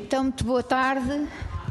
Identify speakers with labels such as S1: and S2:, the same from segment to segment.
S1: Então, muito boa tarde.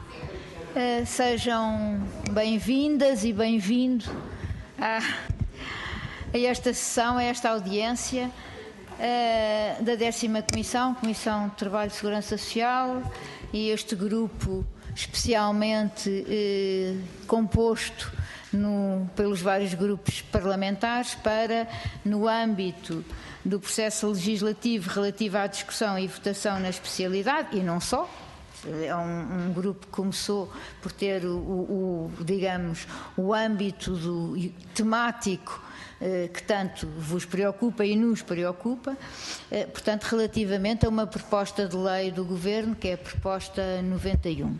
S1: Sejam bem-vindas e bem-vindo a esta sessão, a esta audiência da 10ª Comissão de Trabalho e Segurança Social, e este grupo especialmente composto pelos vários grupos parlamentares para, no âmbito do processo legislativo relativo à discussão e votação na especialidade, e não só. É um grupo que começou por ter digamos, o âmbito temático que tanto vos preocupa e nos preocupa, portanto, relativamente a uma proposta de lei do Governo, que é a proposta 91.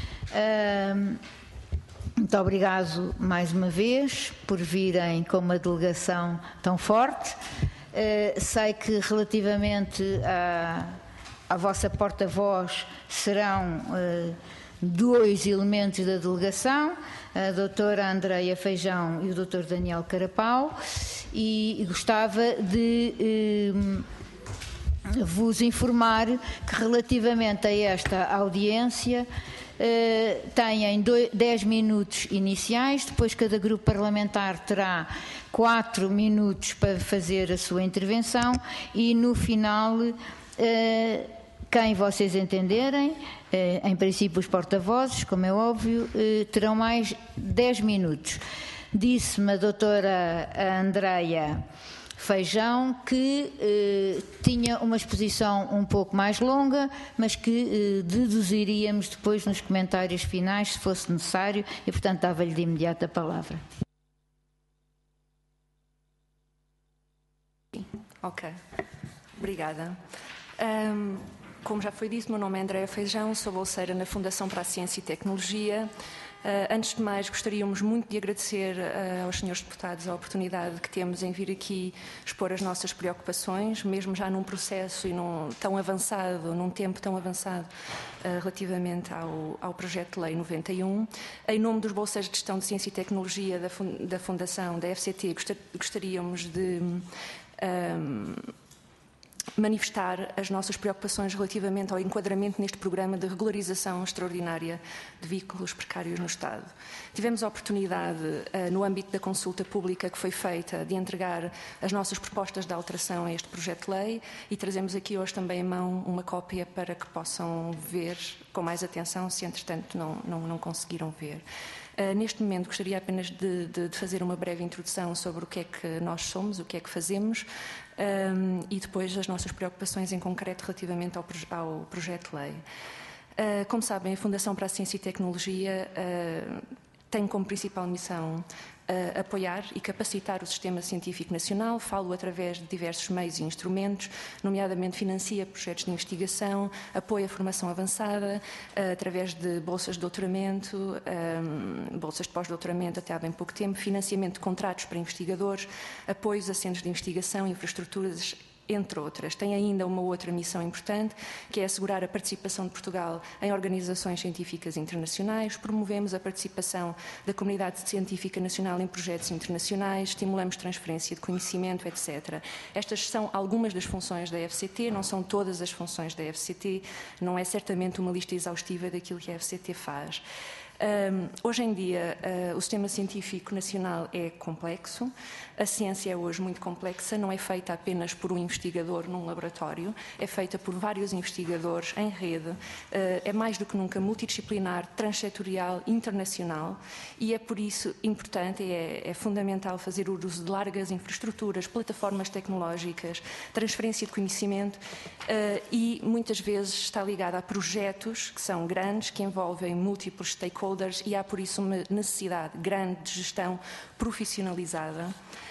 S1: Muito obrigado mais uma vez por virem com uma delegação tão forte. Sei que relativamente à vossa porta-voz serão dois elementos da delegação, a doutora Andreia Feijão e o doutor Daniel Carapau, e gostava de vos informar que relativamente a esta audiência têm 10 minutos iniciais, depois cada grupo parlamentar terá 4 minutos para fazer a sua intervenção e no final quem vocês entenderem, em princípio os porta-vozes, como é óbvio, terão mais 10 minutos. Disse-me a doutora Andreia Feijão que tinha uma exposição um pouco mais longa, mas que deduziríamos depois nos comentários finais, se fosse necessário, e portanto dava-lhe de imediato a palavra.
S2: Ok, obrigada. Como já foi dito, meu nome é Andreia Feijão, sou bolseira na Fundação para a Ciência e Tecnologia. Antes de mais, gostaríamos muito de agradecer aos senhores deputados a oportunidade que temos em vir aqui expor as nossas preocupações, mesmo já num processo e tão avançado, num tempo tão avançado relativamente ao projeto de lei 91. Em nome dos bolseiros de Gestão de Ciência e Tecnologia da Fundação, da FCT, gostaríamos de manifestar as nossas preocupações relativamente ao enquadramento neste programa de regularização extraordinária de veículos precários no Estado. Tivemos a oportunidade, no âmbito da consulta pública que foi feita, de entregar as nossas propostas de alteração a este projeto de lei e trazemos aqui hoje também em mão uma cópia para que possam ver com mais atenção, se entretanto não conseguiram ver. Neste momento gostaria apenas de fazer uma breve introdução sobre o que é que nós somos, o que é que fazemos e depois as nossas preocupações em concreto relativamente ao projeto de lei. Como sabem, a Fundação para a Ciência e Tecnologia tem como principal missão apoiar e capacitar o sistema científico nacional, falo através de diversos meios e instrumentos, nomeadamente financia projetos de investigação, apoia a formação avançada, através de bolsas de doutoramento, bolsas de pós-doutoramento até há bem pouco tempo, financiamento de contratos para investigadores, apoios a centros de investigação, infraestruturas, entre outras. Tem ainda uma outra missão importante, que é assegurar a participação de Portugal em organizações científicas internacionais, promovemos a participação da comunidade científica nacional em projetos internacionais, estimulamos transferência de conhecimento, etc. Estas são algumas das funções da FCT, não são todas as funções da FCT, não é certamente uma lista exaustiva daquilo que a FCT faz. Hoje em dia, o sistema científico nacional é complexo, a ciência é hoje muito complexa, não é feita apenas por um investigador num laboratório, é feita por vários investigadores em rede, é mais do que nunca multidisciplinar, transsetorial, internacional e é por isso importante, é fundamental fazer uso de largas infraestruturas, plataformas tecnológicas, transferência de conhecimento e muitas vezes está ligada a projetos que são grandes, que envolvem múltiplos stakeholders e há por isso uma necessidade grande de gestão profissionalizada,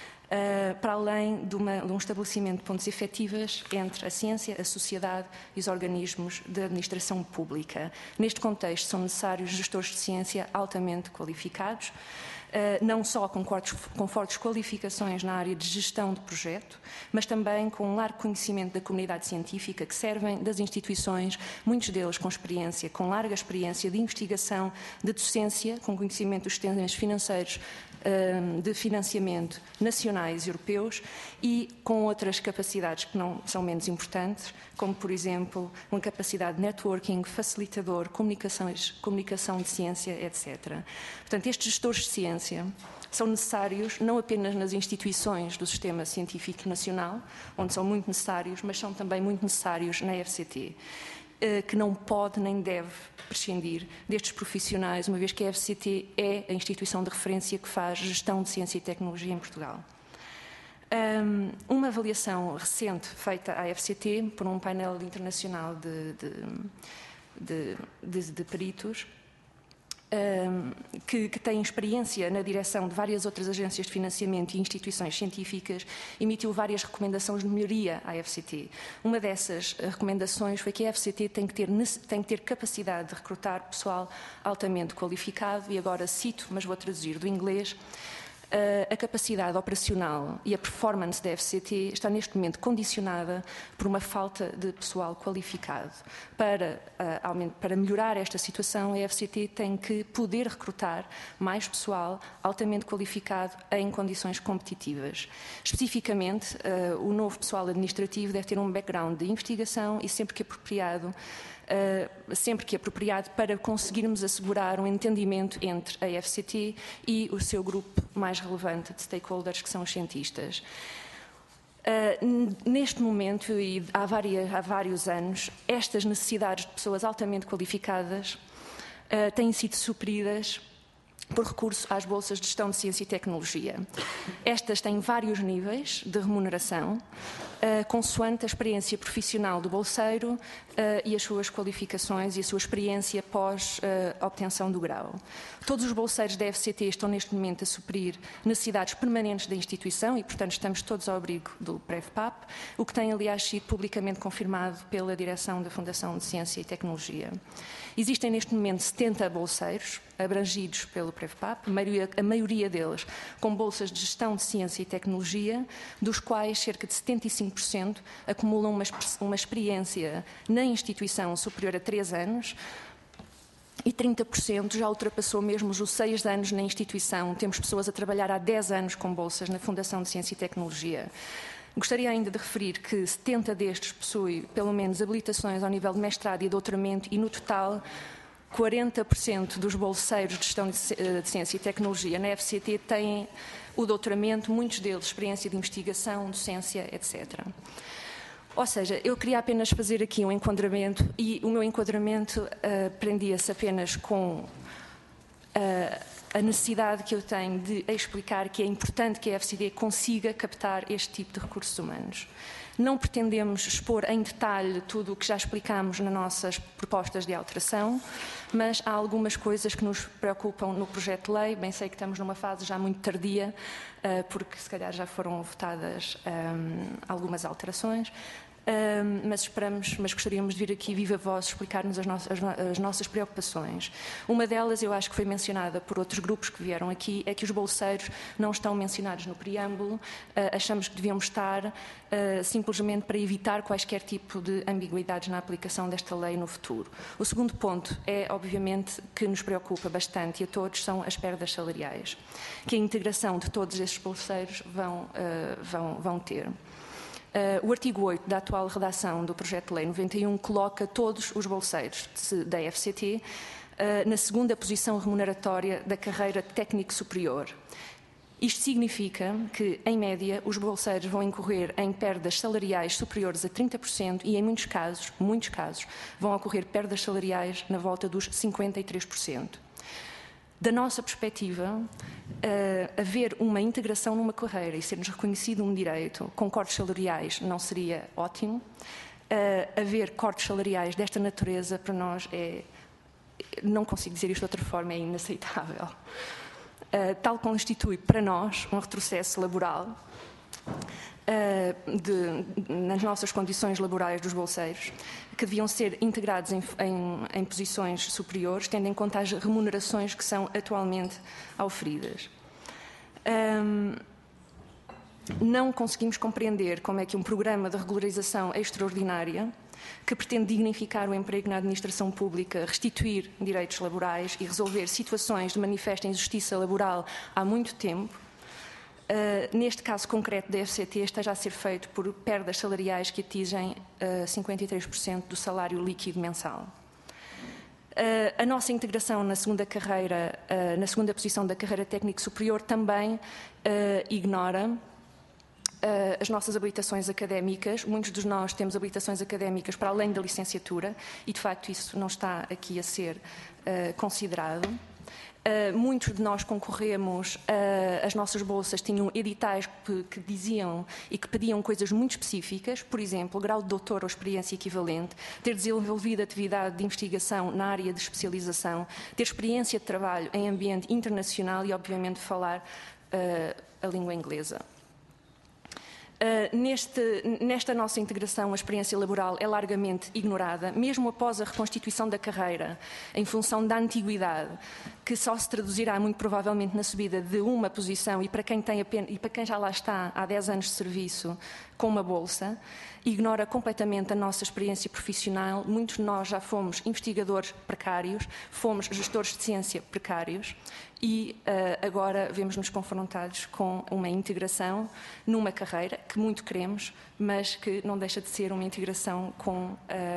S2: para além de um estabelecimento de pontes efetivas entre a ciência, a sociedade e os organismos de administração pública. Neste contexto são necessários gestores de ciência altamente qualificados, não só com fortes qualificações na área de gestão de projeto, mas também com um largo conhecimento da comunidade científica que servem das instituições, muitos deles com larga experiência de investigação, de docência, com conhecimento dos sistemas financeiros de financiamento nacionais e europeus e com outras capacidades que não são menos importantes, como, por exemplo, uma capacidade de networking, facilitador, comunicação de ciência, etc. Portanto, estes gestores de ciência são necessários não apenas nas instituições do sistema científico nacional, onde são muito necessários, mas são também muito necessários na FCT, que não pode nem deve prescindir destes profissionais, uma vez que a FCT é a instituição de referência que faz gestão de ciência e tecnologia em Portugal. Uma avaliação recente feita à FCT por um painel internacional de peritos que tem experiência na direção de várias outras agências de financiamento e instituições científicas, emitiu várias recomendações de melhoria à FCT. Uma dessas recomendações foi que a FCT tem que ter capacidade de recrutar pessoal altamente qualificado, e agora cito, mas vou traduzir do inglês: a capacidade operacional e a performance da FCT está neste momento condicionada por uma falta de pessoal qualificado. Para melhorar esta situação, a FCT tem que poder recrutar mais pessoal altamente qualificado em condições competitivas. Especificamente, o novo pessoal administrativo deve ter um background de investigação e, sempre que apropriado, para conseguirmos assegurar um entendimento entre a FCT e o seu grupo mais relevante de stakeholders, que são os cientistas. Neste momento, e há vários anos, estas necessidades de pessoas altamente qualificadas têm sido supridas por recurso às bolsas de gestão de ciência e tecnologia. Estas têm vários níveis de remuneração, consoante a experiência profissional do bolseiro e as suas qualificações e a sua experiência pós obtenção do grau. Todos os bolseiros da FCT estão neste momento a suprir necessidades permanentes da instituição e, portanto, estamos todos ao abrigo do PREVPAP, o que tem, aliás, sido publicamente confirmado pela direção da Fundação de Ciência e Tecnologia. Existem neste momento 70 bolseiros abrangidos pelo PREVPAP, a maioria deles com bolsas de gestão de ciência e tecnologia, dos quais cerca de 75% acumulam uma experiência na instituição superior a 3 anos, e 30% já ultrapassou mesmo os 6 anos na instituição. Temos pessoas a trabalhar há 10 anos com bolsas na Fundação de Ciência e Tecnologia. Gostaria ainda de referir que 70 destes possuem pelo menos habilitações ao nível de mestrado e doutoramento, e no total 40% dos bolseiros de gestão de ciência e tecnologia na FCT têm o doutoramento, muitos deles experiência de investigação, docência, etc. Ou seja, eu queria apenas fazer aqui um enquadramento, e o meu enquadramento prendia-se apenas com a necessidade que eu tenho de explicar que é importante que a FCT consiga captar este tipo de recursos humanos. Não pretendemos expor em detalhe tudo o que já explicámos nas nossas propostas de alteração, mas há algumas coisas que nos preocupam no projeto de lei. Bem, sei que estamos numa fase já muito tardia, porque se calhar já foram votadas algumas alterações, mas gostaríamos de vir aqui viva voz explicar-nos as nossas preocupações. Uma delas, eu acho que foi mencionada por outros grupos que vieram aqui, é que os bolseiros não estão mencionados no preâmbulo. Achamos que deviam estar simplesmente para evitar quaisquer tipo de ambiguidades na aplicação desta lei no futuro. O segundo ponto é, obviamente, que nos preocupa bastante, e a todos, são as perdas salariais, que a integração de todos esses bolseiros vão ter. O artigo 8 da atual redação do projeto de lei 91 coloca todos os bolseiros da FCT na segunda posição remuneratória da carreira técnico superior. Isto significa que, em média, os bolseiros vão incorrer em perdas salariais superiores a 30% e, em muitos casos, vão ocorrer perdas salariais na volta dos 53%. Da nossa perspectiva, haver uma integração numa carreira e ser-nos reconhecido um direito com cortes salariais não seria ótimo. Haver cortes salariais desta natureza, para nós, não consigo dizer isto de outra forma, é inaceitável. Tal constitui para nós um retrocesso laboral nas nossas condições laborais dos bolseiros, que deviam ser integrados em posições superiores, tendo em conta as remunerações que são atualmente auferidas. Não conseguimos compreender como é que um programa de regularização extraordinária que pretende dignificar o emprego na administração pública, restituir direitos laborais e resolver situações de manifesta injustiça laboral há muito tempo. Neste caso concreto da FCT, esteja a ser feito por perdas salariais que atingem 53% do salário líquido mensal. A nossa integração na segunda carreira, na segunda posição da carreira técnico superior, também ignora as nossas habilitações académicas. Muitos de nós temos habilitações académicas para além da licenciatura e, de facto, isso não está aqui a ser considerado. Muitos de nós concorremos, as nossas bolsas tinham editais que diziam e que pediam coisas muito específicas, por exemplo, grau de doutor ou experiência equivalente, ter desenvolvido atividade de investigação na área de especialização, ter experiência de trabalho em ambiente internacional e, obviamente, falar a língua inglesa. Nesta nossa integração, a experiência laboral é largamente ignorada, mesmo após a reconstituição da carreira, em função da antiguidade, que só se traduzirá muito provavelmente na subida de uma posição e para quem já lá está há 10 anos de serviço com uma bolsa, ignora completamente a nossa experiência profissional. Muitos de nós já fomos investigadores precários, fomos gestores de ciência precários e agora vemos-nos confrontados com uma integração numa carreira que muito queremos, mas que não deixa de ser uma integração com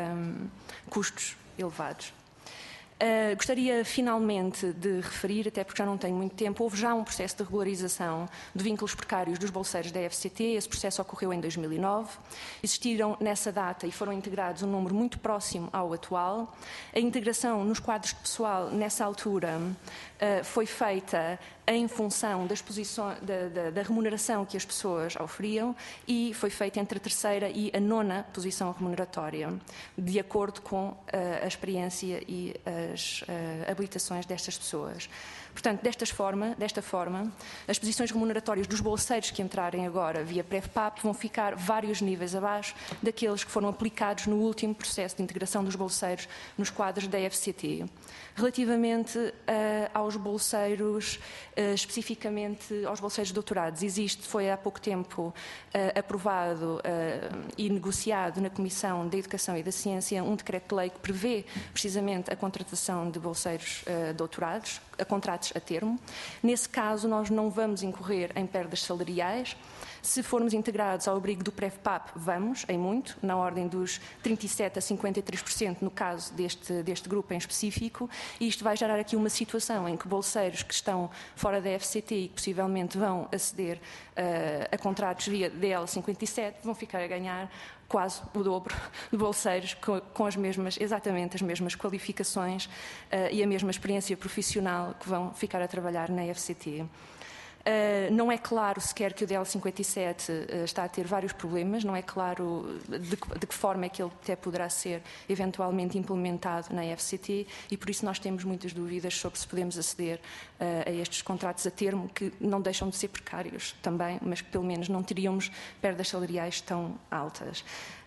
S2: custos elevados. Gostaria finalmente de referir, até porque já não tenho muito tempo, houve já um processo de regularização de vínculos precários dos bolseiros da FCT. Esse processo ocorreu em 2009. Existiram nessa data e foram integrados um número muito próximo ao atual. A integração nos quadros de pessoal nessa altura foi feita em função das posições, da remuneração que as pessoas oferiam e foi feita entre a terceira e a nona posição remuneratória, de acordo com a experiência e as habilitações destas pessoas. Portanto, desta forma, as posições remuneratórias dos bolseiros que entrarem agora via PrefPAP vão ficar vários níveis abaixo daqueles que foram aplicados no último processo de integração dos bolseiros nos quadros da FCT. Relativamente aos bolseiros, especificamente aos bolseiros de doutorados, foi há pouco tempo aprovado e negociado na Comissão da Educação e da Ciência um decreto-lei que prevê precisamente a contratação de bolseiros doutorados, a contratos a termo. Nesse caso, nós não vamos incorrer em perdas salariais. Se formos integrados ao abrigo do PrefPAP, vamos, em muito, na ordem dos 37% a 53% no caso deste grupo em específico, e isto vai gerar aqui uma situação em que bolseiros que estão fora da FCT e que possivelmente vão aceder a contratos via DL57 vão ficar a ganhar quase o dobro de bolseiros com exatamente as mesmas qualificações e a mesma experiência profissional que vão ficar a trabalhar na FCT. Não é claro sequer que o DL57 está a ter vários problemas, não é claro de que forma é que ele até poderá ser eventualmente implementado na FCT e por isso nós temos muitas dúvidas sobre se podemos aceder a estes contratos a termo que não deixam de ser precários também, mas que pelo menos não teríamos perdas salariais tão altas.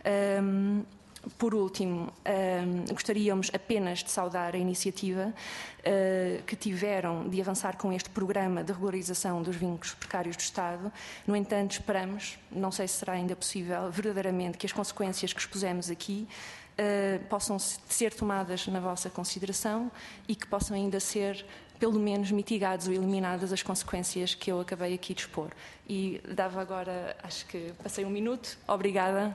S2: Por último, gostaríamos apenas de saudar a iniciativa que tiveram de avançar com este programa de regularização dos vínculos precários do Estado. No entanto, esperamos, não sei se será ainda possível, verdadeiramente que as consequências que expusemos aqui possam ser tomadas na vossa consideração e que possam ainda ser pelo menos mitigadas ou eliminadas as consequências que eu acabei aqui de expor. E dava agora, acho que passei 1 minuto. Obrigada.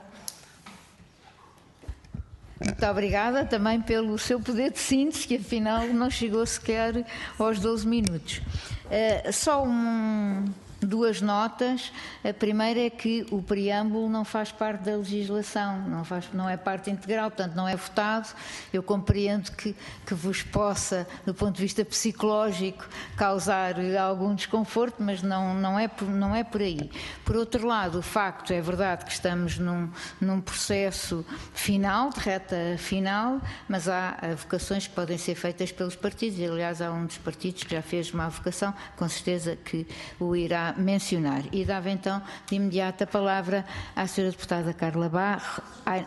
S1: Muito obrigada também pelo seu poder de síntese, que afinal não chegou sequer aos 12 minutos. Só duas notas. A primeira é que o preâmbulo não faz parte da legislação, não é parte integral, portanto não é votado. Eu compreendo que vos possa, do ponto de vista psicológico, causar algum desconforto, mas não é por aí. Por outro lado, o facto é verdade que estamos num processo final, de reta final, mas há vocações que podem ser feitas pelos partidos, e aliás há um dos partidos que já fez uma vocação, com certeza que o irá mencionar. E dava então de imediato a palavra à Sra. Deputada Carla Barro.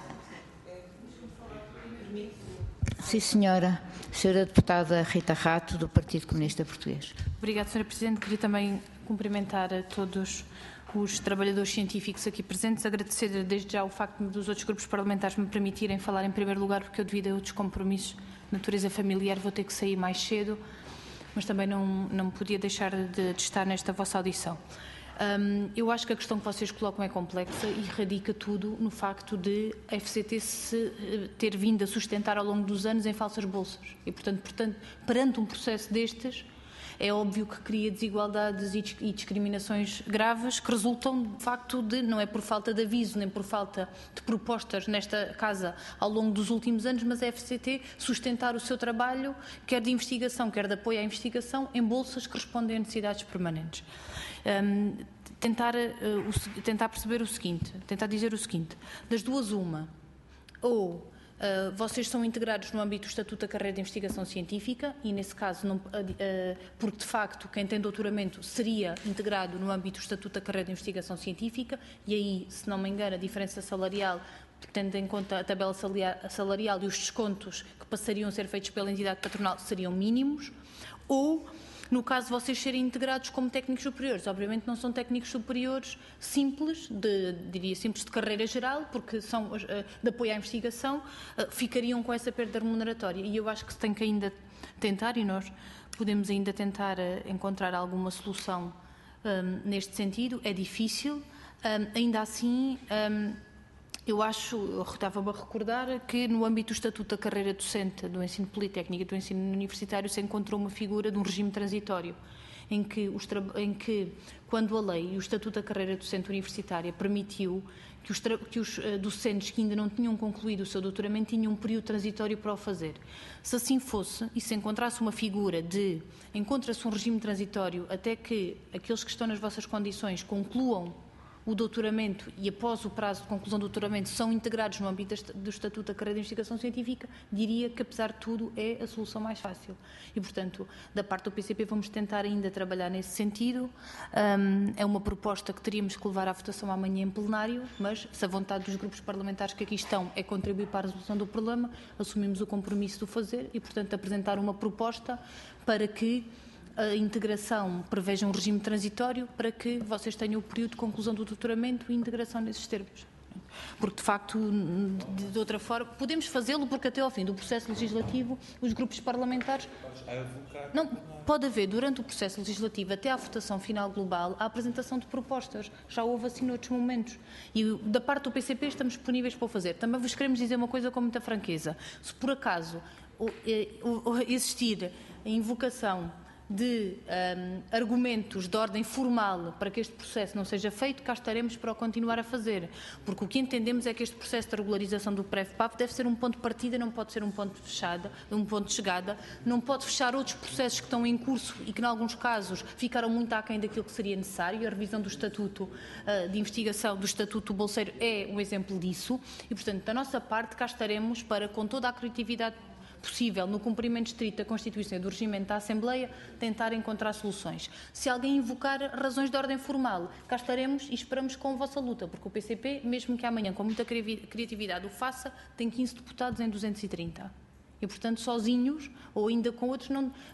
S1: Sim, senhora. Sra. Deputada Rita Rato, do Partido Comunista Português.
S3: Obrigada, Sra. Presidente. Queria também cumprimentar a todos os trabalhadores científicos aqui presentes, agradecer desde já o facto dos outros grupos parlamentares me permitirem falar em primeiro lugar, porque eu, devido a outros compromissos de natureza familiar, vou ter que sair mais cedo, mas também não podia deixar de estar nesta vossa audição. Eu acho que a questão que vocês colocam é complexa e radica tudo no facto de a FCT se ter vindo a sustentar ao longo dos anos em falsas bolsas. E, portanto, perante um processo destes, é óbvio que cria desigualdades e discriminações graves que resultam, de facto, não é por falta de aviso nem por falta de propostas nesta casa ao longo dos últimos anos, mas a FCT sustentar o seu trabalho, quer de investigação, quer de apoio à investigação, em bolsas que respondem a necessidades permanentes. Tentar perceber o seguinte, tentar dizer o seguinte: das duas uma, ou vocês são integrados no âmbito do Estatuto da Carreira de Investigação Científica e, nesse caso, porque de facto quem tem doutoramento seria integrado no âmbito do Estatuto da Carreira de Investigação Científica e aí, se não me engano, a diferença salarial, tendo em conta a tabela salarial e os descontos que passariam a ser feitos pela entidade patronal, seriam mínimos, ou no caso de vocês serem integrados como técnicos superiores. Obviamente não são técnicos superiores simples, simples de carreira geral, porque são de apoio à investigação, ficariam com essa perda remuneratória. E eu acho que se tem que ainda tentar, e nós podemos ainda tentar encontrar alguma solução neste sentido. É difícil, ainda assim. Eu estava-me a recordar que no âmbito do Estatuto da Carreira Docente, do ensino politécnico e do ensino universitário, se encontrou uma figura de um regime transitório, em que, quando a lei e o Estatuto da Carreira Docente Universitária permitiu que os docentes que ainda não tinham concluído o seu doutoramento tinham um período transitório para o fazer. Se assim fosse, e se encontrasse uma figura encontra-se um regime transitório até que aqueles que estão nas vossas condições concluam o doutoramento e após o prazo de conclusão do doutoramento são integrados no âmbito do Estatuto da Carreira de Investigação Científica, diria que, apesar de tudo, é a solução mais fácil. E, portanto, da parte do PCP vamos tentar ainda trabalhar nesse sentido. É uma proposta que teríamos que levar à votação amanhã em plenário, mas se a vontade dos grupos parlamentares que aqui estão é contribuir para a resolução do problema, assumimos o compromisso de o fazer e, portanto, apresentar uma proposta para que a integração preveja um regime transitório para que vocês tenham o período de conclusão do doutoramento e integração nesses termos. Porque, de facto, de outra forma, podemos fazê-lo porque até ao fim do processo legislativo os grupos parlamentares... Não, pode haver, durante o processo legislativo, até à votação final global, a apresentação de propostas. Já houve assim noutros momentos. E da parte do PCP estamos disponíveis para o fazer. Também vos queremos dizer uma coisa com muita franqueza. Se por acaso existir a invocação de argumentos de ordem formal para que este processo não seja feito, cá estaremos para o continuar a fazer. Porque o que entendemos é que este processo de regularização do PREV-PAV deve ser um ponto de partida, não pode ser um ponto de chegada, não pode fechar outros processos que estão em curso e que, em alguns casos, ficaram muito aquém daquilo que seria necessário. A revisão do Estatuto de Investigação, do Estatuto do Bolseiro, é um exemplo disso. E, portanto, da nossa parte, cá estaremos para, com toda a criatividade possível, no cumprimento estrito da Constituição e do regimento da Assembleia, tentar encontrar soluções. Se alguém invocar razões de ordem formal, cá estaremos e esperamos com a vossa luta, porque o PCP, mesmo que amanhã com muita criatividade o faça, tem 15 deputados em 230. E, portanto, sozinhos, ou ainda com outros,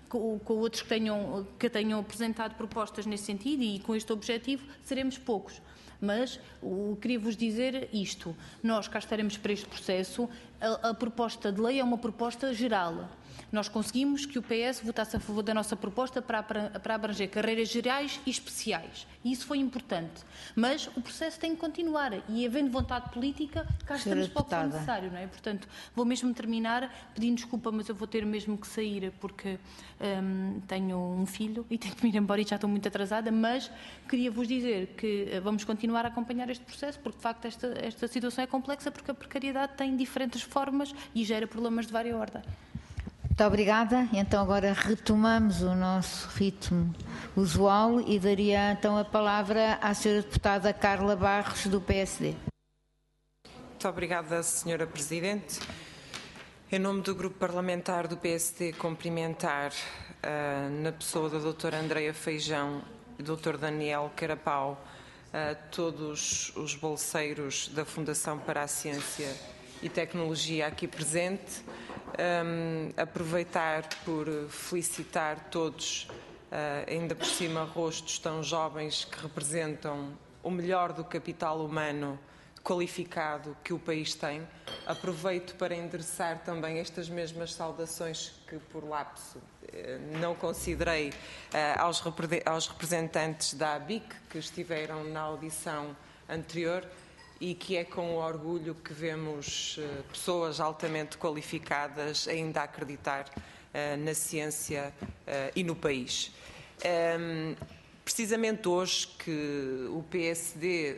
S3: que tenham apresentado propostas nesse sentido e com este objetivo, seremos poucos. Mas queria-vos dizer isto: nós cá estaremos para este processo. A proposta de lei é uma proposta geral. Nós conseguimos que o PS votasse a favor da nossa proposta para abranger carreiras gerais e especiais. E isso foi importante. Mas o processo tem que continuar. E, havendo vontade política, cá estamos para o que for necessário, não é? Portanto, vou mesmo terminar pedindo desculpa, mas eu vou ter mesmo que sair porque tenho um filho e tenho que me ir embora e já estou muito atrasada. Mas queria vos dizer que vamos continuar a acompanhar este processo, porque, de facto, esta situação é complexa, porque a precariedade tem diferentes formas e gera problemas de várias ordens.
S1: Muito obrigada. Então agora retomamos o nosso ritmo usual e daria então a palavra à Sra. Deputada Carla Barros, do PSD.
S4: Muito obrigada, Sra. Presidente. Em nome do Grupo Parlamentar do PSD, cumprimentar na pessoa da Dra. Andreia Feijão e do Dr. Daniel Carapau todos os bolseiros da Fundação para a Ciência e Tecnologia aqui presente. Aproveitar por felicitar todos, ainda por cima rostos tão jovens que representam o melhor do capital humano qualificado que o país tem. Aproveito para endereçar também estas mesmas saudações que, por lapso, não considerei aos representantes da ABIC que estiveram na audição anterior, e que é com orgulho que vemos pessoas altamente qualificadas ainda a acreditar na ciência e no país. Precisamente hoje que o PSD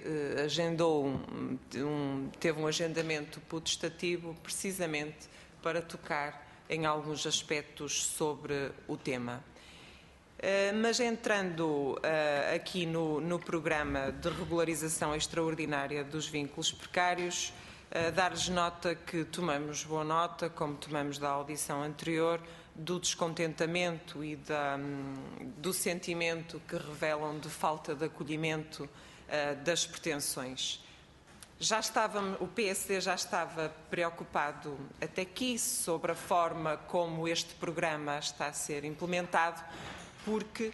S4: teve um agendamento potestativo precisamente para tocar em alguns aspectos sobre o tema. Mas entrando aqui no programa de regularização extraordinária dos vínculos precários, dar-lhes nota que tomamos boa nota, como tomamos da audição anterior, do descontentamento e do sentimento que revelam de falta de acolhimento das pretensões. O PSD já estava preocupado até aqui sobre a forma como este programa está a ser implementado, porque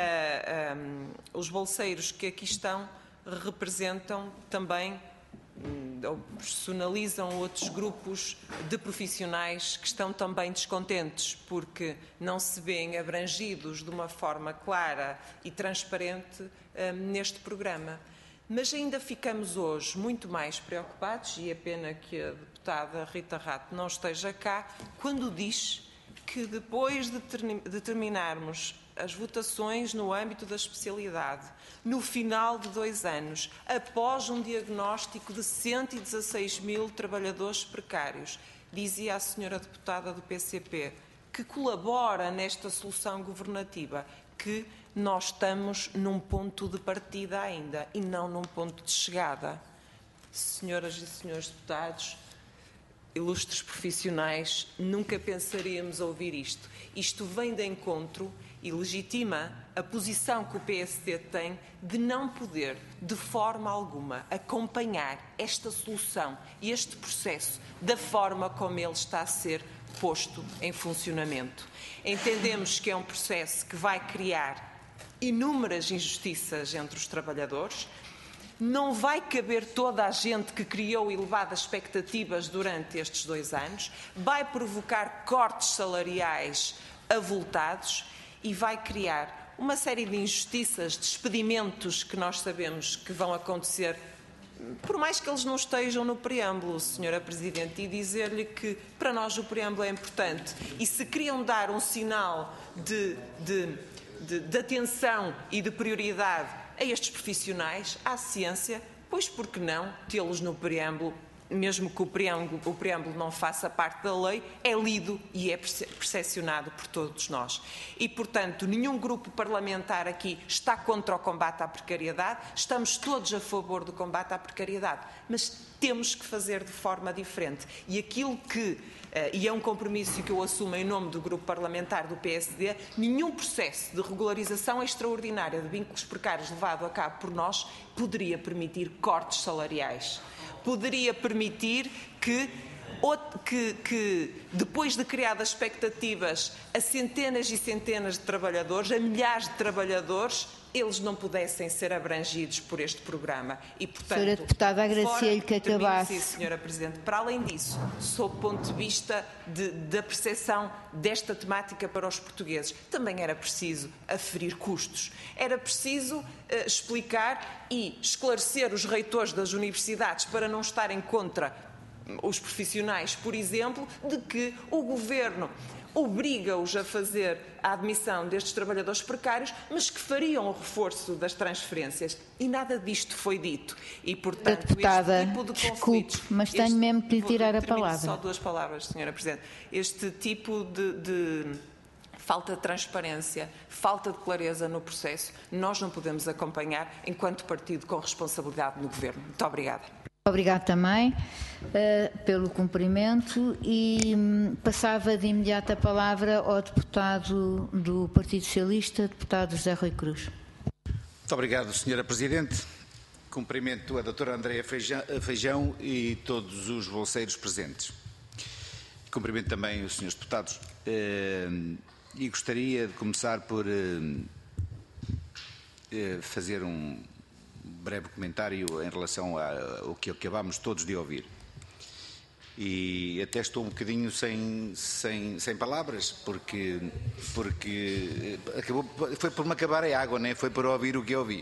S4: os bolseiros que aqui estão representam também ou personalizam outros grupos de profissionais que estão também descontentes porque não se veem abrangidos de uma forma clara e transparente neste programa. Mas ainda ficamos hoje muito mais preocupados, e é pena que a deputada Rita Rato não esteja cá, quando diz que depois de terminarmos as votações no âmbito da especialidade, no final de 2 anos, após um diagnóstico de 116 mil trabalhadores precários, dizia a senhora deputada do PCP, que colabora nesta solução governativa, que nós estamos num ponto de partida ainda e não num ponto de chegada. Senhoras e senhores deputados, ilustres profissionais, nunca pensaríamos ouvir isto. Isto vem de encontro e legitima a posição que o PSD tem de não poder, de forma alguma, acompanhar esta solução e este processo da forma como ele está a ser posto em funcionamento. Entendemos que é um processo que vai criar inúmeras injustiças entre os trabalhadores. Não vai caber toda a gente que criou elevadas expectativas durante estes 2 anos, vai provocar cortes salariais avultados e vai criar uma série de injustiças, despedimentos que nós sabemos que vão acontecer, por mais que eles não estejam no preâmbulo, Senhora Presidente, e dizer-lhe que para nós o preâmbulo é importante. E se queriam dar um sinal de atenção e de prioridade a estes profissionais, à ciência, pois por que não tê-los no preâmbulo, mesmo que o preâmbulo não faça parte da lei, é lido e é percepcionado por todos nós. E, portanto, nenhum grupo parlamentar aqui está contra o combate à precariedade, estamos todos a favor do combate à precariedade, mas temos que fazer de forma diferente. E aquilo e é um compromisso que eu assumo em nome do grupo parlamentar do PSD, nenhum processo de regularização extraordinária de vínculos precários levado a cabo por nós poderia permitir cortes salariais. Poderia permitir que depois de criadas expectativas a centenas e centenas de trabalhadores, a milhares de trabalhadores, eles não pudessem ser abrangidos por este programa. E, portanto,
S1: Senhora Deputada, agradecia-lhe que acabasse.
S4: Sim, Senhora Presidente. Para além disso, sob o ponto de vista da percepção desta temática para os portugueses, também era preciso aferir custos. Era preciso explicar e esclarecer os reitores das universidades para não estarem contra os profissionais, por exemplo, de que o Governo obriga-os a fazer a admissão destes trabalhadores precários, mas que fariam o reforço das transferências. E nada disto foi dito. E, portanto,
S1: deputada,
S4: este tipo de
S1: desculpe,
S4: conflitos...
S1: mas tenho mesmo que lhe tirar a palavra.
S4: Só 2 palavras, Senhora Presidente. Este tipo de falta de transparência, falta de clareza no processo, nós não podemos acompanhar enquanto partido com responsabilidade no Governo. Muito obrigada.
S1: Obrigado também pelo cumprimento e passava de imediato a palavra ao deputado do Partido Socialista, deputado José Rui Cruz.
S5: Muito obrigado, Sra. Presidente. Cumprimento a doutora Andreia Feijão e todos os bolseiros presentes. Cumprimento também os senhores deputados e gostaria de começar por fazer breve comentário em relação ao que acabámos todos de ouvir. E até estou um bocadinho sem palavras, porque foi por me acabar a água, nem foi por ouvir o que ouvi.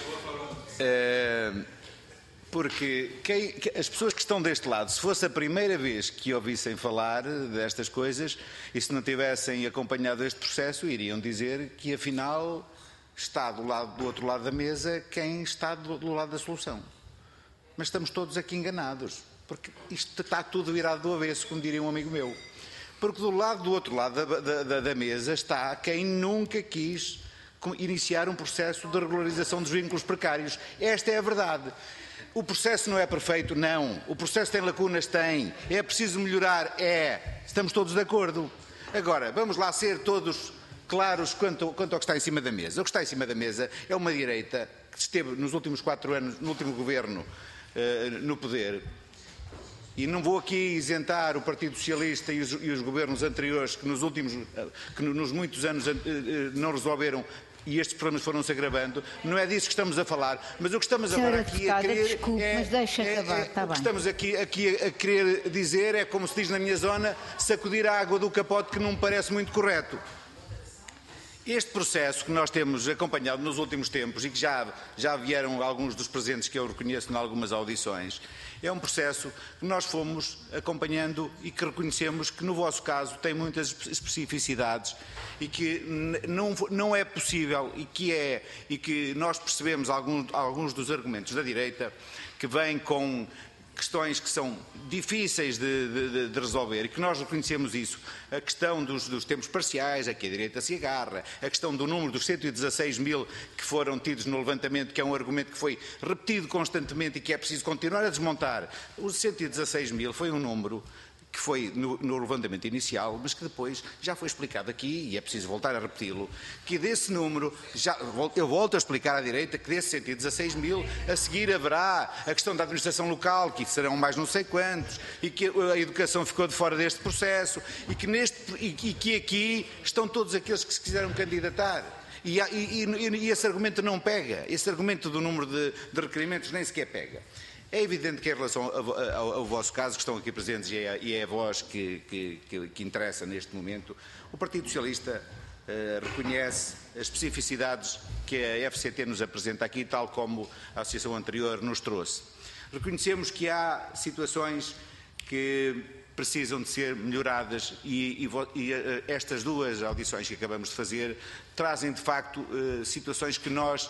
S5: Porque as pessoas que estão deste lado, se fosse a primeira vez que ouvissem falar destas coisas e se não tivessem acompanhado este processo, iriam dizer que afinal está do outro lado da mesa quem está do lado da solução. Mas estamos todos aqui enganados, porque isto está tudo virado do avesso, como diria um amigo meu. Porque do outro lado da mesa está quem nunca quis iniciar um processo de regularização dos vínculos precários. Esta é a verdade. O processo não é perfeito? Não. O processo tem lacunas? Tem. É preciso melhorar? É. Estamos todos de acordo. Agora, vamos lá ser todos claros quanto ao que está em cima da mesa. O que está em cima da mesa é uma direita que esteve nos últimos 4 anos, no último governo, no poder. E não vou aqui isentar o Partido Socialista e os governos anteriores que nos muitos anos não resolveram e estes problemas foram-se agravando. Não é disso que estamos a falar, mas o que estamos agora aqui a querer
S1: desculpe, mas deixa acabar, está
S5: o que
S1: bem.
S5: estamos aqui a querer dizer é, como se diz na minha zona, sacudir a água do capote, que não me parece muito correto. Este processo que nós temos acompanhado nos últimos tempos e que já vieram alguns dos presentes que eu reconheço em algumas audições, é um processo que nós fomos acompanhando e que reconhecemos que no vosso caso tem muitas especificidades e que não é possível e que nós percebemos alguns dos argumentos da direita que vêm com questões que são difíceis de resolver e que nós reconhecemos isso. A questão dos tempos parciais, a que a direita se agarra, a questão do número dos 116 mil que foram tidos no levantamento, que é um argumento que foi repetido constantemente e que é preciso continuar a desmontar. Os 116 mil foi um número que foi no levantamento inicial, mas que depois já foi explicado aqui, e é preciso voltar a repeti-lo, que desse número, eu volto a explicar à direita, que desses 116 mil, a seguir haverá a questão da administração local, que serão mais não sei quantos, e que a educação ficou de fora deste processo, e que aqui estão todos aqueles que se quiseram candidatar. E esse argumento não pega, esse argumento do número de requerimentos nem sequer pega. É evidente que em relação ao vosso caso, que estão aqui presentes e é a vós que interessa neste momento, o Partido Socialista reconhece as especificidades que a FCT nos apresenta aqui, tal como a associação anterior nos trouxe. Reconhecemos que há situações que precisam de ser melhoradas e estas duas audições que acabamos de fazer trazem de facto situações que nós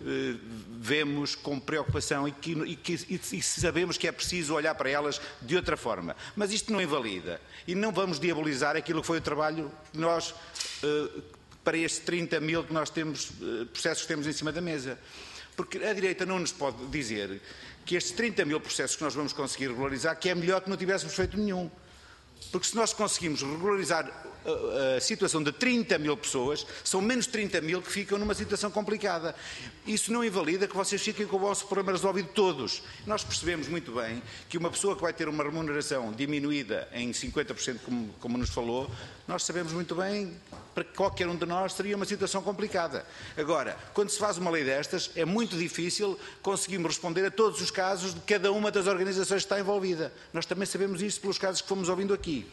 S5: vemos com preocupação e sabemos que é preciso olhar para elas de outra forma. Mas isto não invalida e não vamos diabolizar aquilo que foi o trabalho que nós, para estes 30 mil que nós temos, processos que temos em cima da mesa. Porque a direita não nos pode dizer que estes 30 mil processos que nós vamos conseguir regularizar, que é melhor que não tivéssemos feito nenhum. Porque se nós conseguimos regularizar a situação de 30 mil pessoas, são menos 30 mil que ficam numa situação complicada. Isso não invalida que vocês fiquem com o vosso problema resolvido todos. Nós percebemos muito bem que uma pessoa que vai ter uma remuneração diminuída em 50%, como nos falou, nós sabemos muito bem para qualquer um de nós seria uma situação complicada. Agora, quando se faz uma lei destas, é muito difícil conseguirmos responder a todos os casos de cada uma das organizações que está envolvida. Nós também sabemos isso pelos casos que fomos ouvindo aqui.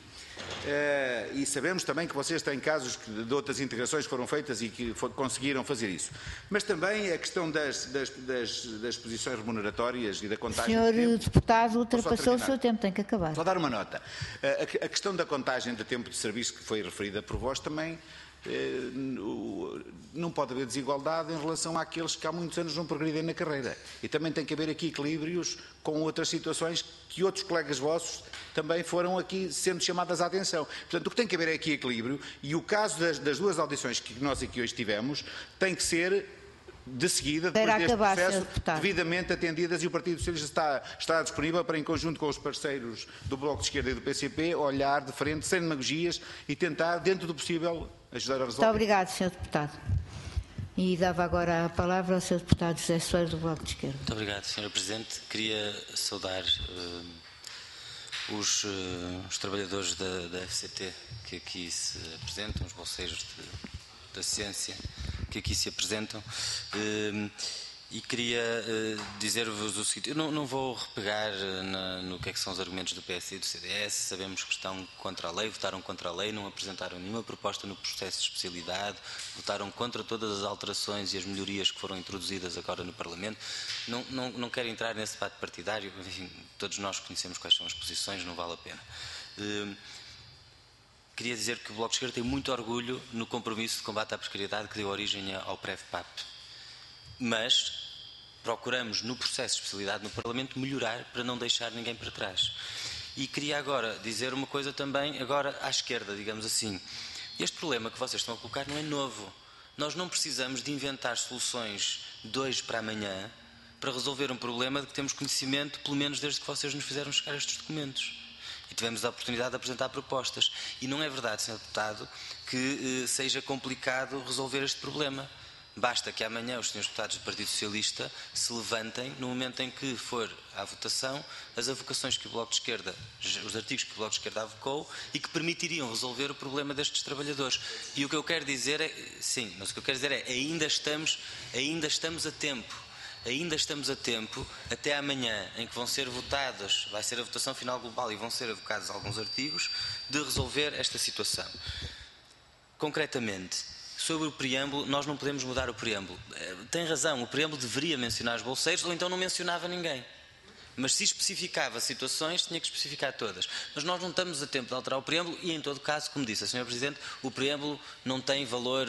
S5: E sabemos também que vocês têm casos de outras integrações que foram feitas e que conseguiram fazer isso. Mas também a questão das posições remuneratórias e da contagem.
S1: Senhor deputado, ultrapassou o seu tempo, tem que acabar.
S5: Só dar uma nota. A questão da contagem de tempo de serviço que foi referida por vós também, não pode haver desigualdade em relação àqueles que há muitos anos não progridem na carreira. E também tem que haver aqui equilíbrios com outras situações que outros colegas vossos também foram aqui sendo chamadas à atenção. Portanto, o que tem que haver é aqui equilíbrio e o caso das duas audições que nós aqui hoje tivemos tem que ser de seguida, depois deste processo, devidamente atendidas, e o Partido Socialista está disponível para, em conjunto com os parceiros do Bloco de Esquerda e do PCP, olhar de frente, sem demagogias, e tentar, dentro do possível, ajudar a resolver.
S1: Muito obrigado, Sr. Deputado. E dava agora a palavra ao Sr. Deputado José Soares, do Bloco de Esquerda.
S6: Muito obrigado, Sra. Presidente. Queria saudar os trabalhadores da FCT que aqui se apresentam, os bolseiros da ciência que aqui se apresentam, E queria dizer-vos o seguinte: eu não vou repegar no que é que são os argumentos do PSD e do CDS. Sabemos que estão contra a lei, votaram contra a lei, não apresentaram nenhuma proposta no processo de especialidade, votaram contra todas as alterações e as melhorias que foram introduzidas agora no Parlamento. Não quero entrar nesse debate partidário, enfim, todos nós conhecemos quais são as posições, não vale a pena. Queria dizer que o Bloco de Esquerda tem muito orgulho no compromisso de combate à precariedade que deu origem ao PREV-PAP. Mas procuramos, no processo de especialidade no Parlamento, melhorar para não deixar ninguém para trás. E queria agora dizer uma coisa também, agora à esquerda, digamos assim. Este problema que vocês estão a colocar não é novo. Nós não precisamos de inventar soluções de hoje para amanhã para resolver um problema de que temos conhecimento, pelo menos desde que vocês nos fizeram chegar estes documentos. E tivemos a oportunidade de apresentar propostas. E não é verdade, Sr. Deputado, que seja complicado resolver este problema. Basta que amanhã os senhores deputados do Partido Socialista se levantem, no momento em que for à votação, as avocações que o Bloco de Esquerda, os artigos que o Bloco de Esquerda avocou e que permitiriam resolver o problema destes trabalhadores. E o que eu quero dizer é, sim, mas o que eu quero dizer é, ainda estamos a tempo. Ainda estamos a tempo, até amanhã, em que vão ser votados, vai ser a votação final global e vão ser avocados alguns artigos, de resolver esta situação. Concretamente, sobre o preâmbulo, nós não podemos mudar o preâmbulo. Tem razão, o preâmbulo deveria mencionar os bolseiros ou então não mencionava ninguém. Mas se especificava situações, tinha que especificar todas. Mas nós não estamos a tempo de alterar o preâmbulo e, em todo caso, como disse a Sra. Presidente, o preâmbulo não tem valor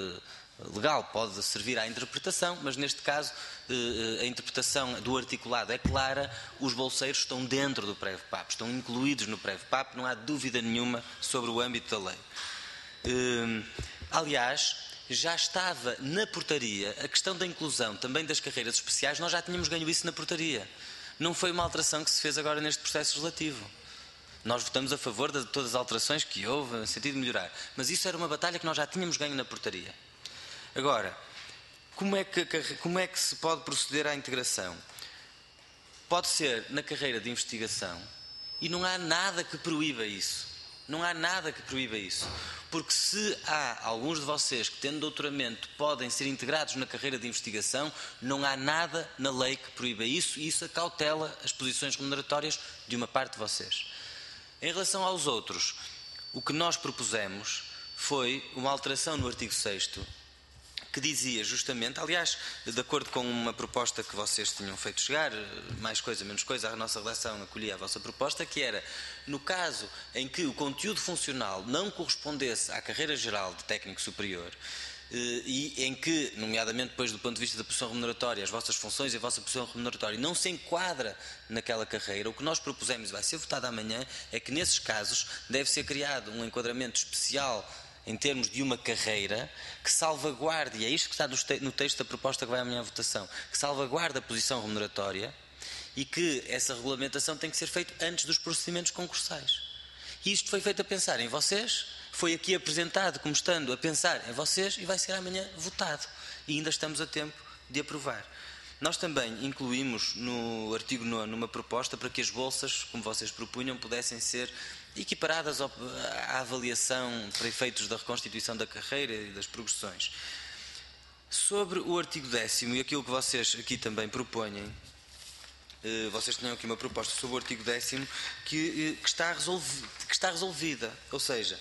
S6: legal, pode servir à interpretação, mas neste caso a interpretação do articulado é clara, os bolseiros estão dentro do PREV-PAP, estão incluídos no PREV-PAP, não há dúvida nenhuma sobre o âmbito da lei. Aliás, já estava na portaria a questão da inclusão também das carreiras especiais, nós já tínhamos ganho isso na portaria. Não foi uma alteração que se fez agora neste processo legislativo. Nós votamos a favor de todas as alterações que houve, no sentido de melhorar. Mas isso era uma batalha que nós já tínhamos ganho na portaria. Agora, como é que se pode proceder à integração? Pode ser na carreira de investigação e não há nada que proíba isso. Não há nada que proíba isso. Porque se há alguns de vocês que, tendo doutoramento, podem ser integrados na carreira de investigação, não há nada na lei que proíba isso e isso acautela as posições remuneratórias de uma parte de vocês. Em relação aos outros, o que nós propusemos foi uma alteração no artigo 6º, que dizia justamente, aliás, de acordo com uma proposta que vocês tinham feito chegar, mais coisa, menos coisa, a nossa relação acolhia a vossa proposta, que era, no caso em que o conteúdo funcional não correspondesse à carreira geral de técnico superior, e em que, nomeadamente depois do ponto de vista da posição remuneratória, as vossas funções e a vossa posição remuneratória não se enquadra naquela carreira, o que nós propusemos e vai ser votado amanhã é que nesses casos deve ser criado um enquadramento especial em termos de uma carreira que salvaguarde, e é isto que está no texto da proposta que vai amanhã à votação, que salvaguarde a posição remuneratória e que essa regulamentação tem que ser feita antes dos procedimentos concursais. E isto foi feito a pensar em vocês, foi aqui apresentado como estando a pensar em vocês e vai ser amanhã votado. E ainda estamos a tempo de aprovar. Nós também incluímos no artigo 9 uma proposta para que as bolsas, como vocês propunham, pudessem ser equiparadas à avaliação para efeitos da reconstituição da carreira e das progressões. Sobre o artigo 10º e aquilo que vocês aqui também propõem, vocês tinham aqui uma proposta sobre o artigo 10º que está resolvida, ou seja,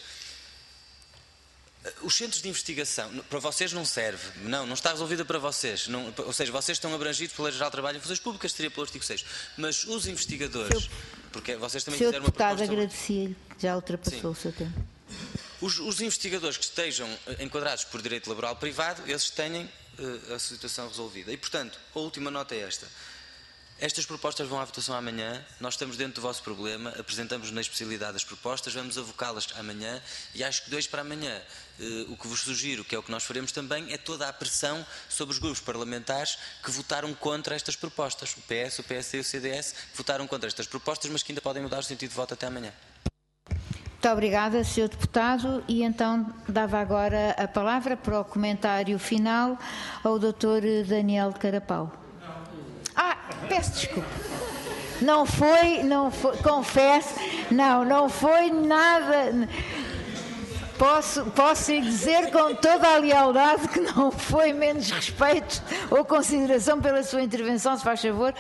S6: os centros de investigação, para vocês não serve, não está resolvida para vocês, não, ou seja, vocês estão abrangidos pela Lei Geral de Trabalho e Funções Públicas, seria pelo artigo 6º, mas os investigadores, porque vocês também fizeram uma proposta...
S1: Sr. Deputado, agradecia-lhe, já ultrapassou o seu tempo.
S6: Os investigadores que estejam enquadrados por direito laboral privado, esses têm a situação resolvida. E, portanto, a última nota é esta. Estas propostas vão à votação amanhã, nós estamos dentro do vosso problema, apresentamos na especialidade as propostas, vamos avocá-las amanhã e acho que de hoje para amanhã o que vos sugiro, que é o que nós faremos também, é toda a pressão sobre os grupos parlamentares que votaram contra estas propostas, o PS, o PSD e o CDS, que votaram contra estas propostas, mas que ainda podem mudar o sentido de voto até amanhã.
S1: Muito obrigada, Sr. Deputado. E então dava agora a palavra para o comentário final ao Dr. Daniel Carapau. Peço desculpa. Não foi, confesso, não foi nada. Posso lhe dizer com toda a lealdade que não foi menos respeito ou consideração pela sua intervenção, se faz favor.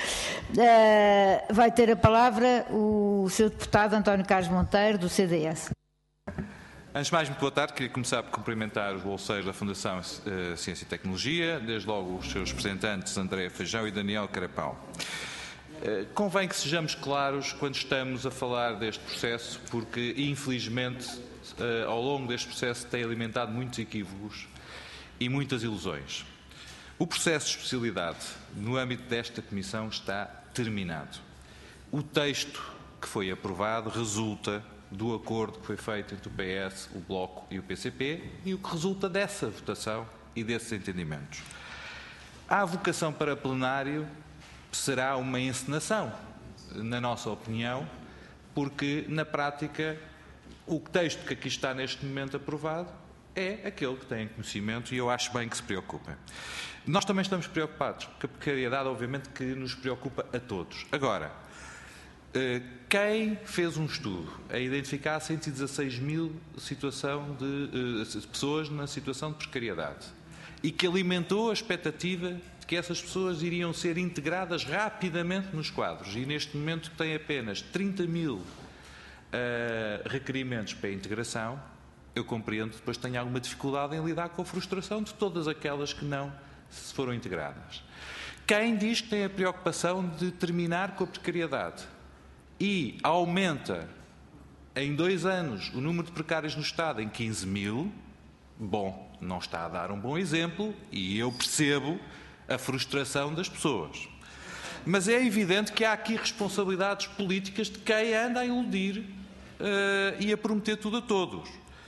S1: Vai ter a palavra o seu deputado António Carlos Monteiro, do CDS.
S7: Antes de mais, muito boa tarde. Queria começar por cumprimentar os bolseiros da Fundação Ciência e Tecnologia, desde logo os seus representantes Andréa Feijão e Daniel Carapau. Convém que sejamos claros quando estamos a falar deste processo, porque, infelizmente, ao longo deste processo tem alimentado muitos equívocos e muitas ilusões. O processo de especialidade, no âmbito desta Comissão, está terminado. O texto que foi aprovado resulta do acordo que foi feito entre o PS, o Bloco e o PCP e o que resulta dessa votação e desses entendimentos. A vocação para plenário será uma encenação, na nossa opinião, porque, na prática, o texto que aqui está neste momento aprovado é aquele que tem conhecimento e eu acho bem que se preocupem. Nós também estamos preocupados, porque a precariedade, obviamente, que nos preocupa a todos. Agora, quem fez um estudo a identificar 116 mil pessoas na situação de precariedade e que alimentou a expectativa de que essas pessoas iriam ser integradas rapidamente nos quadros e neste momento tem apenas 30 mil requerimentos para a integração, eu compreendo que depois tenha alguma dificuldade em lidar com a frustração de todas aquelas que não se foram integradas. Quem diz que tem a preocupação de terminar com a precariedade e aumenta em 2 anos o número de precários no Estado em 15 mil, bom, não está a dar um bom exemplo e eu percebo a frustração das pessoas. Mas é evidente que há aqui responsabilidades políticas de quem anda a iludir e a prometer tudo a todos.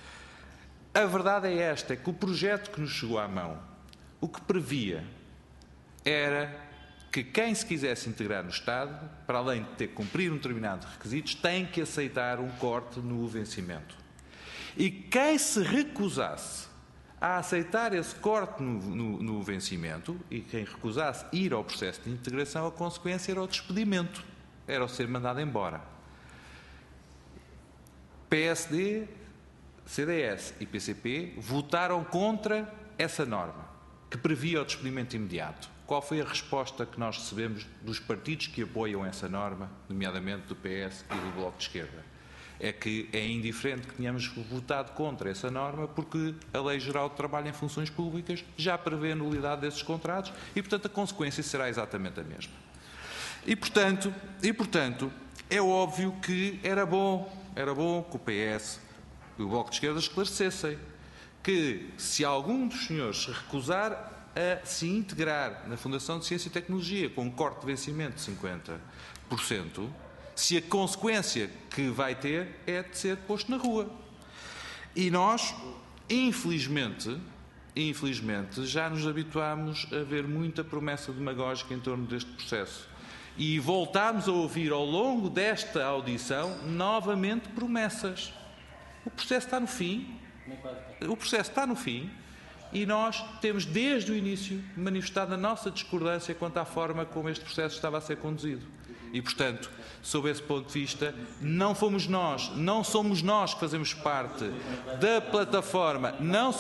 S7: A verdade é esta, é que o projeto que nos chegou à mão, o que previa era que quem se quisesse integrar no Estado, para além de ter que cumprir um determinado requisitos, tem que aceitar um corte no vencimento. E quem se recusasse a aceitar esse corte no vencimento, e quem recusasse ir ao processo de integração, a consequência era o despedimento, era o ser mandado embora. PSD, CDS e PCP votaram contra essa norma, que previa o despedimento imediato. Qual foi a resposta que nós recebemos dos partidos que apoiam essa norma, nomeadamente do PS e do Bloco de Esquerda? É que é indiferente que tenhamos votado contra essa norma porque a Lei Geral de Trabalho em Funções Públicas já prevê a nulidade desses contratos e, portanto, a consequência será exatamente a mesma. E, portanto, é óbvio que era bom que o PS e o Bloco de Esquerda esclarecessem que, se algum dos senhores se recusar a se integrar na Fundação de Ciência e Tecnologia com um corte de vencimento de 50%, se a consequência que vai ter é de ser posto na rua. E nós, infelizmente, já nos habituámos a ver muita promessa demagógica em torno deste processo. E voltámos a ouvir ao longo desta audição novamente promessas. O processo está no fim. E nós temos, desde o início, manifestado a nossa discordância quanto à forma como este processo estava a ser conduzido. E, portanto, sob esse ponto de vista, não somos nós que fazemos parte da plataforma,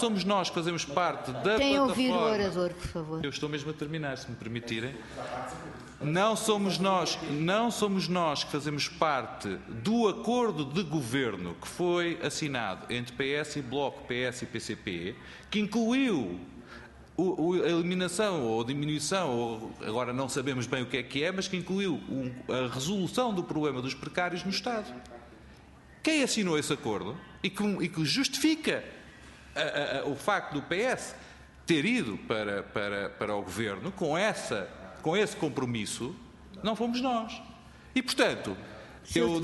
S1: Tem ouvir o orador, por favor.
S7: Eu estou mesmo a terminar, se me permitirem. Não somos nós que fazemos parte do acordo de governo que foi assinado entre PS e Bloco, PS e PCP, que incluiu a eliminação ou diminuição, ou agora não sabemos bem o que é, mas que incluiu a resolução do problema dos precários no Estado. Quem assinou esse acordo e que justifica o facto do PS ter ido para o governo com esse compromisso, não fomos nós. E, portanto, eu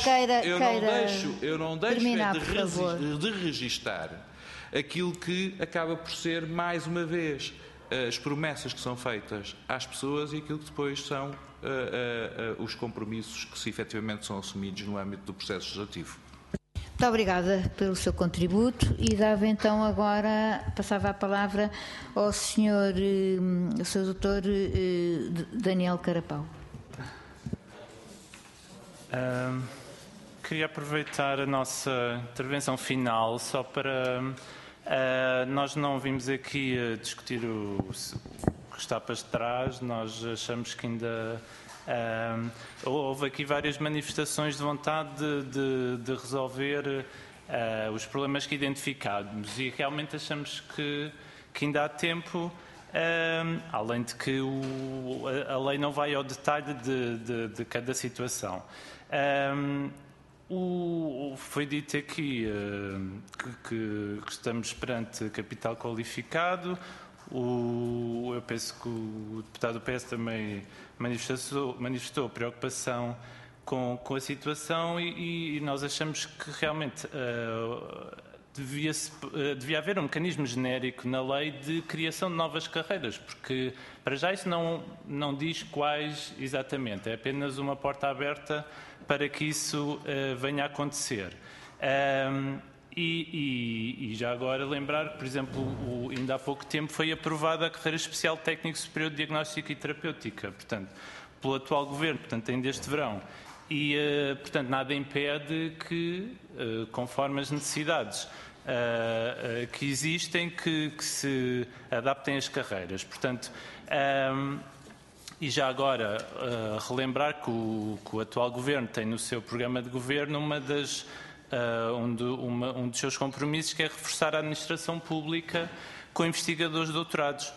S7: não deixo de registar aquilo que acaba por ser, mais uma vez, as promessas que são feitas às pessoas e aquilo que depois são os compromissos que efetivamente são assumidos no âmbito do processo legislativo.
S1: Muito obrigada pelo seu contributo e passava a palavra ao Sr. Doutor Daniel Carapau.
S8: queria aproveitar a nossa intervenção final só para... nós não vimos aqui discutir o que está para trás, nós achamos que ainda... houve aqui várias manifestações de vontade de resolver os problemas que identificámos e realmente achamos que ainda há tempo, além de que a lei não vai ao detalhe de cada situação. Foi dito aqui que estamos perante capital qualificado. Eu penso que o deputado do PS também manifestou preocupação com a situação e nós achamos que realmente devia haver um mecanismo genérico na lei de criação de novas carreiras, porque para já isso não diz quais exatamente, é apenas uma porta aberta para que isso venha a acontecer. E já agora lembrar que, por exemplo, ainda há pouco tempo foi aprovada a carreira especial técnico superior de diagnóstica e terapêutica, portanto, pelo atual governo, portanto, ainda este verão. E, portanto, nada impede que, conforme as necessidades que existem, que se adaptem as carreiras. Portanto, e já agora relembrar que o atual governo tem no seu programa de governo um dos seus compromissos, que é reforçar a administração pública com investigadores doutorados,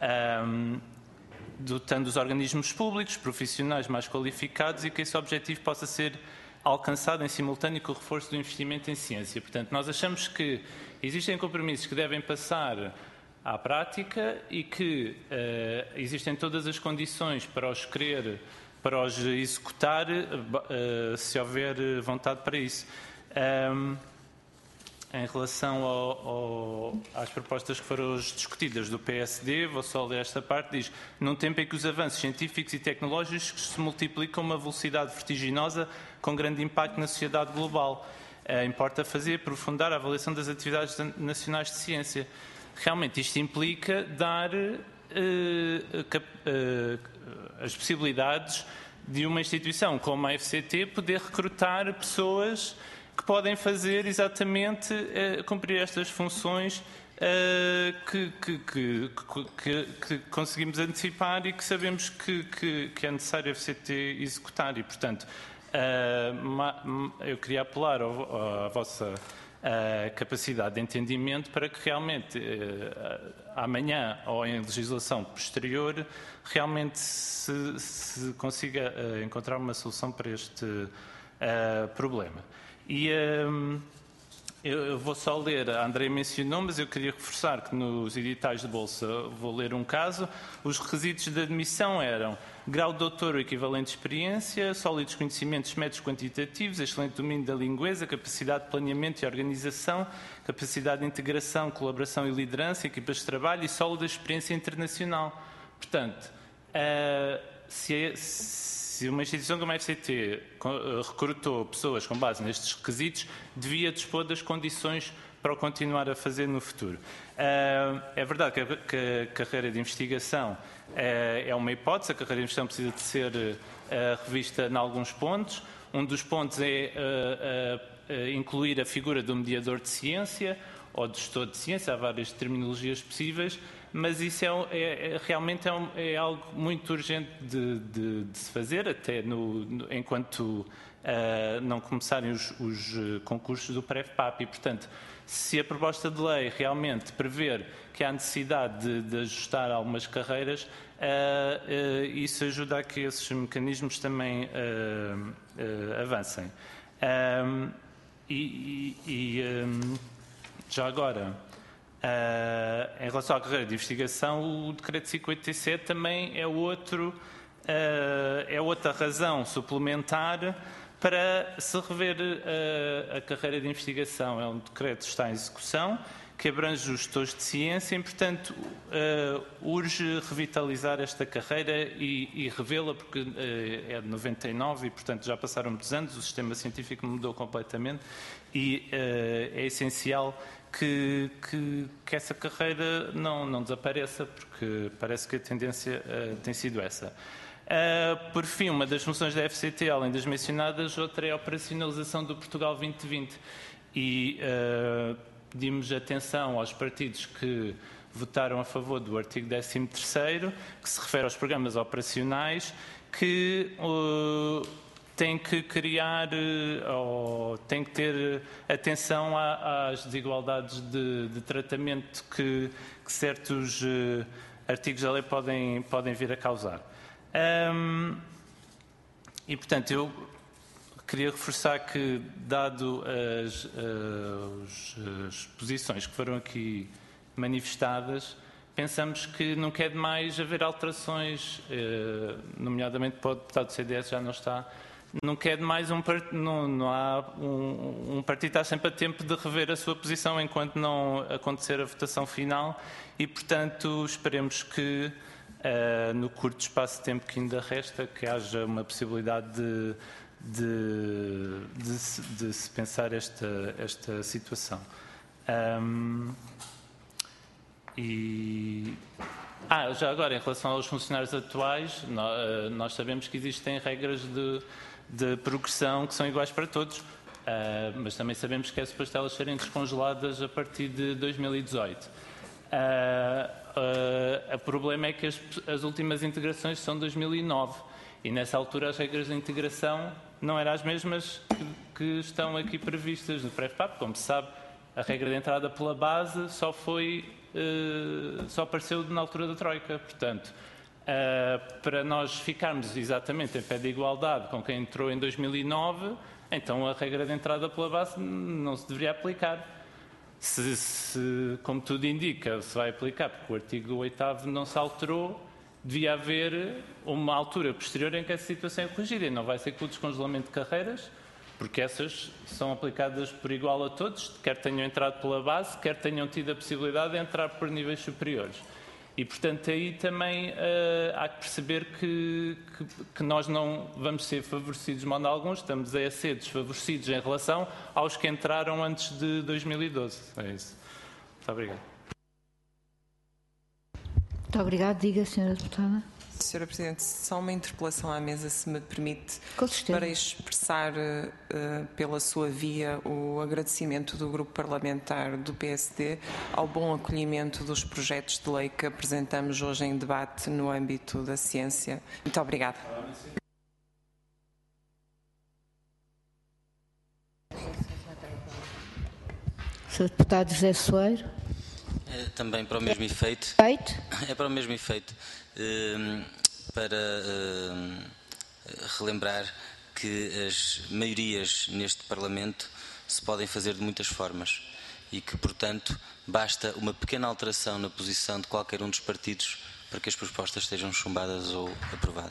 S8: dotando os organismos públicos, profissionais mais qualificados e que esse objetivo possa ser alcançado em simultâneo com o reforço do investimento em ciência. Portanto, nós achamos que existem compromissos que devem passar à prática e que existem todas as condições para os executar, se houver vontade para isso. Em relação às propostas que foram hoje discutidas do PSD, vou só ler esta parte, diz: num tempo em que os avanços científicos e tecnológicos se multiplicam a uma velocidade vertiginosa com grande impacto na sociedade global, importa aprofundar a avaliação das atividades nacionais de ciência. Realmente isto implica dar as possibilidades de uma instituição como a FCT poder recrutar pessoas que podem fazer exatamente cumprir estas funções que conseguimos antecipar e que sabemos que é necessário a FCT executar. E, portanto, eu queria apelar à vossa capacidade de entendimento para que realmente amanhã ou em legislação posterior realmente se consiga encontrar uma solução para este problema. E eu vou só ler, a Andréia mencionou, mas eu queria reforçar que nos editais de bolsa, vou ler um caso, os requisitos de admissão eram grau de doutor ou equivalente de experiência, sólidos conhecimentos métodos quantitativos, excelente domínio da lingueza, capacidade de planeamento e organização, capacidade de integração, colaboração e liderança, equipas de trabalho e sólida experiência internacional. Portanto, se uma instituição como a FCT recrutou pessoas com base nestes requisitos, devia dispor das condições para o continuar a fazer no futuro. É verdade que a carreira de investigação é uma hipótese, a carreira de investigação precisa de ser revista em alguns pontos. Um dos pontos é incluir a figura do mediador de ciência ou do gestor de ciência, há várias terminologias possíveis, mas isso realmente é algo muito urgente de se fazer, até enquanto não começarem os concursos do PREF-PAP. E, portanto, se a proposta de lei realmente prever que há necessidade de ajustar algumas carreiras, isso ajuda a que esses mecanismos também avancem. Já agora, em relação à carreira de investigação, o Decreto 57 também é outra razão suplementar para se rever a carreira de investigação. É um decreto que está em execução, que abrange os gestores de ciência e, portanto, urge revitalizar esta carreira e revê-la, porque é de 99 e, portanto, já passaram muitos anos, o sistema científico mudou completamente e é essencial que essa carreira não desapareça, porque parece que a tendência tem sido essa. Por fim, uma das funções da FCT, além das mencionadas, outra é a operacionalização do Portugal 2020. E pedimos atenção aos partidos que votaram a favor do artigo 13º, que se refere aos programas operacionais, que tem que criar ou tem que ter atenção às desigualdades de tratamento que certos artigos da lei podem vir a causar. E, portanto, eu queria reforçar que, dado as posições que foram aqui manifestadas, pensamos que não quer demais haver alterações, nomeadamente para o deputado do CDS já não está, não quer demais não há um partido está sempre a tempo de rever a sua posição enquanto não acontecer a votação final e, portanto, esperemos que no curto espaço de tempo que ainda resta, que haja uma possibilidade de se pensar esta situação. Já agora, em relação aos funcionários atuais, nós sabemos que existem regras de progressão que são iguais para todos, mas também sabemos que é suposto elas serem descongeladas a partir de 2018. O problema é que as últimas integrações são de 2009 e nessa altura as regras de integração não eram as mesmas que estão aqui previstas no PREFPAP. Como se sabe, a regra de entrada pela base só apareceu na altura da Troika. Portanto, para nós ficarmos exatamente em pé de igualdade com quem entrou em 2009, então a regra de entrada pela base não se deveria aplicar. Se, como tudo indica, se vai aplicar, porque o artigo 8º não se alterou, devia haver uma altura posterior em que essa situação é corrigida. E não vai ser com o descongelamento de carreiras, porque essas são aplicadas por igual a todos, quer tenham entrado pela base, quer tenham tido a possibilidade de entrar por níveis superiores. E, portanto, aí também há que perceber que nós não vamos ser favorecidos de modo algum, estamos a ser desfavorecidos em relação aos que entraram antes de 2012. É isso. Muito obrigado.
S1: Muito obrigado. Diga, Sra. Deputada.
S4: Sra. Presidente, só uma interpelação à mesa, se me permite, para expressar pela sua via o agradecimento do Grupo Parlamentar do PSD ao bom acolhimento dos projetos de lei que apresentamos hoje em debate no âmbito da ciência. Muito obrigada.
S1: Sr. Deputado José Soeiro.
S6: Também para o mesmo efeito. É para o mesmo efeito. Para relembrar que as maiorias neste Parlamento se podem fazer de muitas formas e que, portanto, basta uma pequena alteração na posição de qualquer um dos partidos para que as propostas sejam chumbadas ou aprovadas.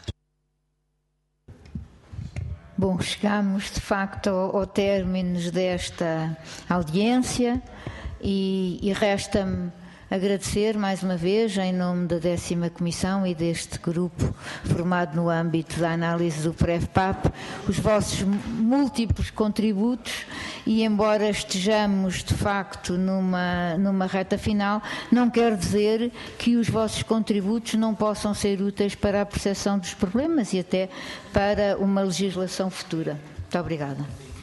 S1: Bom, chegamos de facto ao término desta audiência e resta-me agradecer mais uma vez, em nome da 10ª Comissão e deste grupo formado no âmbito da análise do PREFPAP, os vossos múltiplos contributos e, embora estejamos de facto numa reta final, não quer dizer que os vossos contributos não possam ser úteis para a percepção dos problemas e até para uma legislação futura. Muito obrigada.